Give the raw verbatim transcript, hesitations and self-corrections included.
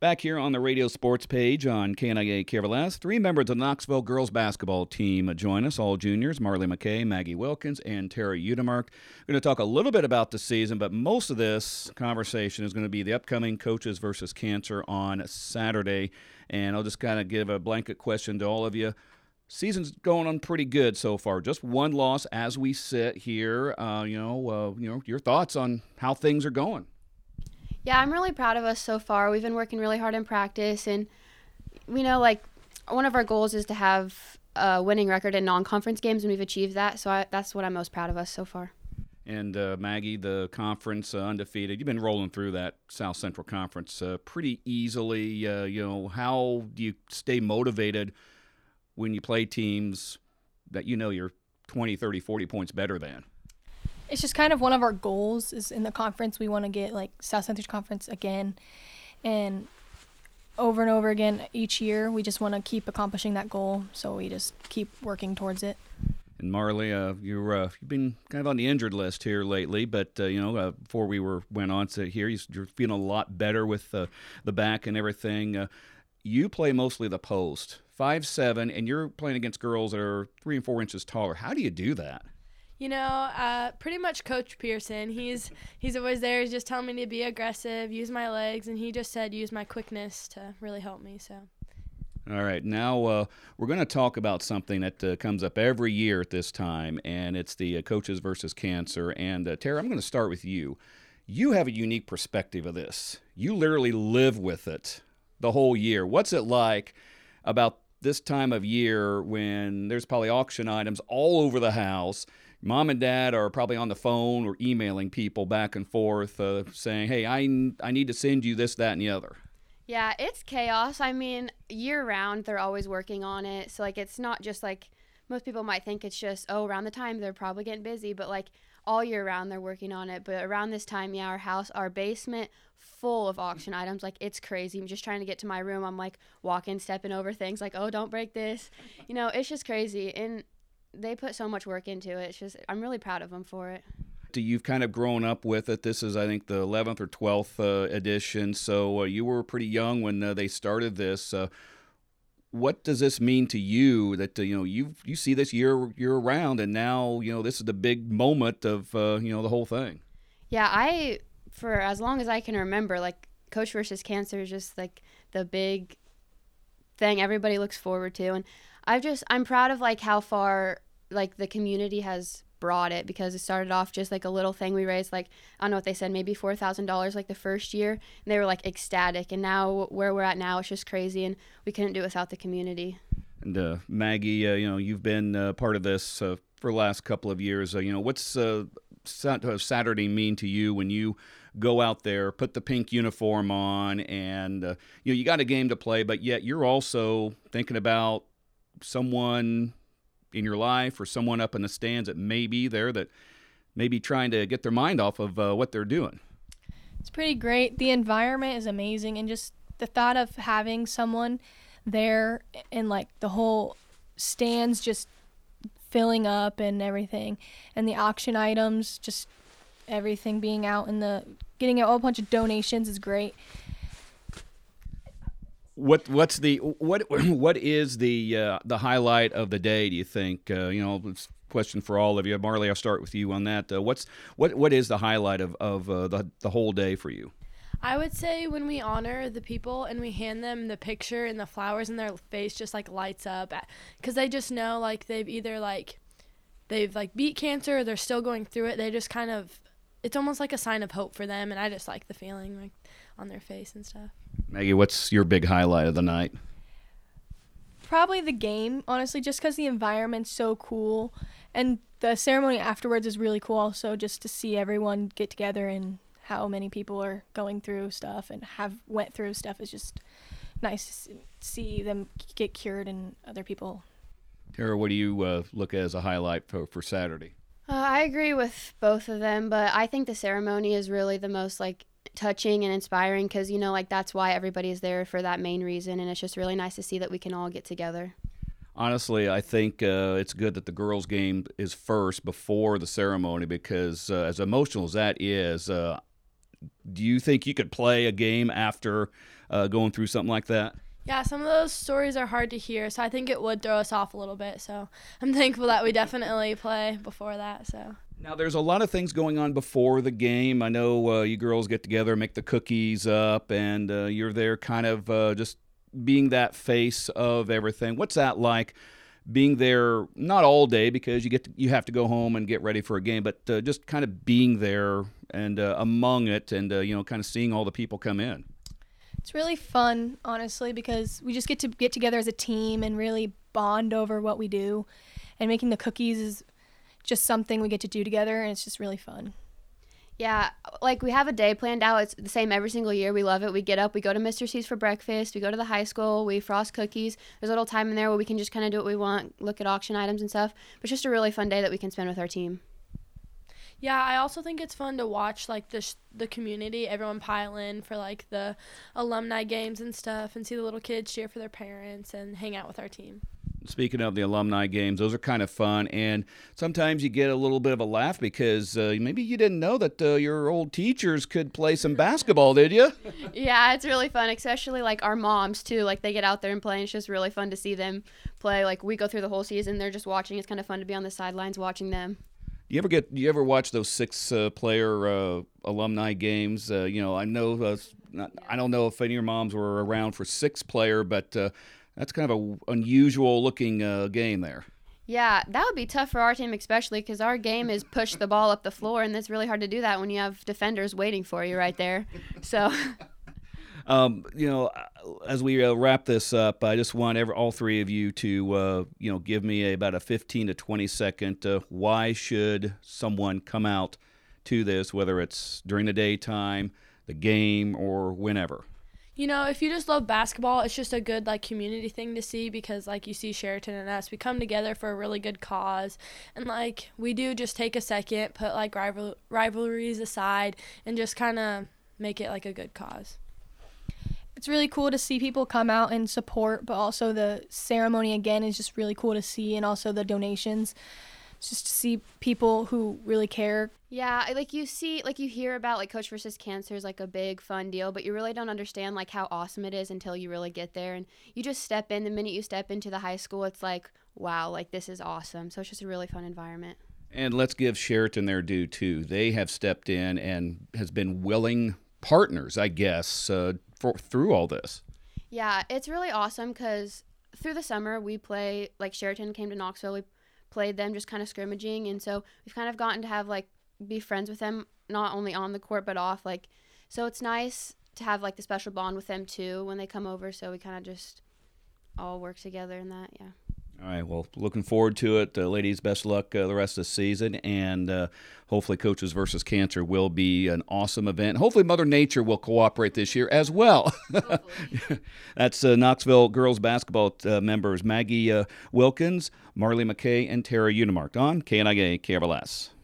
Back here on the radio sports page on K N I A K R L S, three members of the Knoxville girls basketball team join us, all juniors, Marley McKay, Maggie Wilkins, and Tara Udemark. We're going to talk a little bit about the season, but most of this conversation is going to be the upcoming Coaches versus Cancer on Saturday. And I'll just kind of give a blanket question to all of you. Season's going on pretty good so far. Just one loss as we sit here. Uh, you know, uh, you know, your thoughts on how things are going. Yeah, I'm really proud of us so far. We've been working really hard in practice, and we know, like, one of our goals is to have a winning record in non-conference games, and we've achieved that, so I, that's what I'm most proud of us so far. And, uh, Maggie, the conference uh, undefeated, you've been rolling through that South Central Conference uh, pretty easily. Uh, you know, how do you stay motivated when you play teams that you know you're twenty, thirty, forty points better than? It's just kind of one of our goals is in the conference. We want to get like South Central Conference again, and over and over again each year. We just want to keep accomplishing that goal, so we just keep working towards it. And Marley, uh, you're uh, you've been kind of on the injured list here lately, but uh, you know uh, before we were went on to here, you're feeling a lot better with uh, the back and everything. Uh, you play mostly the post, five seven, and you're playing against girls that are three and four inches taller. How do you do that? You know, uh, pretty much Coach Pearson. He's he's always there. He's just telling me to be aggressive, use my legs, and he just said use my quickness to really help me. So. All right, now uh, we're going to talk about something that uh, comes up every year at this time, and it's the uh, Coaches versus Cancer. And uh, Tara, I'm going to start with you. You have a unique perspective of this. You literally live with it the whole year. What's it like about this time of year when there's probably auction items all over the house? Mom and Dad are probably on the phone or emailing people back and forth uh, saying, hey, I, I need to send you this, that, and the other. Yeah, it's chaos. I mean, year-round, they're always working on it. So, like, it's not just, like, most people might think it's just, oh, around the time they're probably getting busy. But, like, all year round they're working on it. But around this time, yeah, our house, our basement, full of auction items. Like, it's crazy. I'm just trying to get to my room. I'm, like, walking, stepping over things. Like, oh, don't break this. You know, it's just crazy. And they put so much work into it. It's just, I'm really proud of them for it. You've kind of grown up with it. This is, I think, the eleventh or twelfth uh, edition. So uh, you were pretty young when uh, they started this. Uh, what does this mean to you that, uh, you know, you you see this year year round, and now, you know, this is the big moment of, uh, you know, the whole thing? Yeah, I, for as long as I can remember, like, Coach versus Cancer is just, like, the big thing everybody looks forward to. And I've just, I'm proud of, like, how far, like, the community has brought it, because it started off just like a little thing we raised, like, I don't know what they said, maybe four thousand dollars like the first year, and they were like ecstatic. And now where we're at now, it's just crazy, and we couldn't do it without the community. And uh, Maggie, uh, you know, you've been uh, part of this uh, for the last couple of years. Uh, you know, what's uh, Saturday mean to you when you go out there, put the pink uniform on, and uh, you know, you got a game to play, but yet you're also thinking about someone in your life or someone up in the stands that may be there that may be trying to get their mind off of uh, what they're doing? It's pretty great. The environment is amazing, and just the thought of having someone there and, like, the whole stands just filling up and everything, and the auction items, just everything being out in the, getting a whole bunch of donations is great. What what's the what what is the uh, the highlight of the day, do you think? Uh, you know, it's a question for all of you. Marley, I'll start with you on that. Uh, what's what what is the highlight of of uh, the the whole day for you? I would say when we honor the people and we hand them the picture and the flowers, and their face just like lights up, because they just know, like, they've either like they've like beat cancer, or they're still going through it. They just kind of, it's almost like a sign of hope for them, and I just like the feeling, like, on their face and stuff. Maggie, what's your big highlight of the night? Probably the game, honestly, just because the environment's so cool, and the ceremony afterwards is really cool also, just to see everyone get together and how many people are going through stuff and have went through stuff is just nice to see them get cured and other people. Tara, what do you uh, look at as a highlight for, for Saturday? Uh, I agree with both of them, but I think the ceremony is really the most, like, touching and inspiring, because, you know, like, that's why everybody is there, for that main reason, and it's just really nice to see that we can all get together. Honestly, I think uh, it's good that the girls' game is first before the ceremony, because uh, as emotional as that is, uh, do you think you could play a game after uh, going through something like that? Yeah, some of those stories are hard to hear, so I think it would throw us off a little bit. So I'm thankful that we definitely play before that. So now, there's a lot of things going on before the game. I know uh, you girls get together, make the cookies up, and uh, you're there kind of uh, just being that face of everything. What's that like, being there not all day because you get to, you have to go home and get ready for a game, but uh, just kind of being there and uh, among it and, uh, you know, kind of seeing all the people come in? It's really fun, honestly, because we just get to get together as a team and really bond over what we do. And making the cookies is just something we get to do together, and it's just really fun. Yeah, like we have a day planned out. It's the same every single year. We love it. We get up, we go to Mister C's for breakfast, we go to the high school, we frost cookies. There's a little time in there where we can just kind of do what we want, look at auction items and stuff. But it's just a really fun day that we can spend with our team. yeah, I also think it's fun to watch like the sh- the community, everyone pile in for like the alumni games and stuff, and see the little kids cheer for their parents and hang out with our team. Speaking of the alumni games, those are kind of fun, and sometimes you get a little bit of a laugh because uh, maybe you didn't know that uh, your old teachers could play some basketball, did you? Yeah, it's really fun, especially like our moms too. Like they get out there and play, and it's just really fun to see them play. Like we go through the whole season, they're just watching. It's kind of fun to be on the sidelines watching them. You ever get? You ever watch those six-player uh, alumni games? Uh, you know, I know. Uh, not, I don't know if any of your moms were around for six-player, but uh, that's kind of a unusual-looking uh, game there. Yeah, that would be tough for our team, especially because our game is push the ball up the floor, and it's really hard to do that when you have defenders waiting for you right there. So. Um, you know, as we uh, wrap this up, I just want every, all three of you to, uh, you know, give me a, about a fifteen to twenty second. Uh, why should someone come out to this, whether it's during the daytime, the game, or whenever? You know, if you just love basketball, it's just a good like community thing to see because like you see Sheraton and us, we come together for a really good cause, and like we do just take a second, put like rival- rivalries aside, and just kind of make it like a good cause. It's really cool to see people come out and support, but also the ceremony again is just really cool to see, and also the donations. It's just to see people who really care. Yeah, like you see, like you hear about like Coach versus Cancer is like a big fun deal, but you really don't understand like how awesome it is until you really get there, and you just step in. The minute you step into the high school, it's like, wow, like this is awesome. So it's just a really fun environment. And let's give Sheraton their due too. They have stepped in and has been willing partners, I guess, uh, for, through all this. Yeah, it's really awesome because through the summer we play, like Sheraton came to Knoxville, we played them just kind of scrimmaging, and so we've kind of gotten to have like be friends with them, not only on the court but off, like, so it's nice to have like the special bond with them too when they come over, so we kind of just all work together in that. Yeah. All right, well, looking forward to it. Uh, ladies, best luck uh, the rest of the season, and uh, hopefully Coaches versus Cancer will be an awesome event. Hopefully Mother Nature will cooperate this year as well. That's uh, Knoxville girls basketball uh, members Maggie uh, Wilkins, Marley McKay, and Tara Unimark on K N I A K R L S.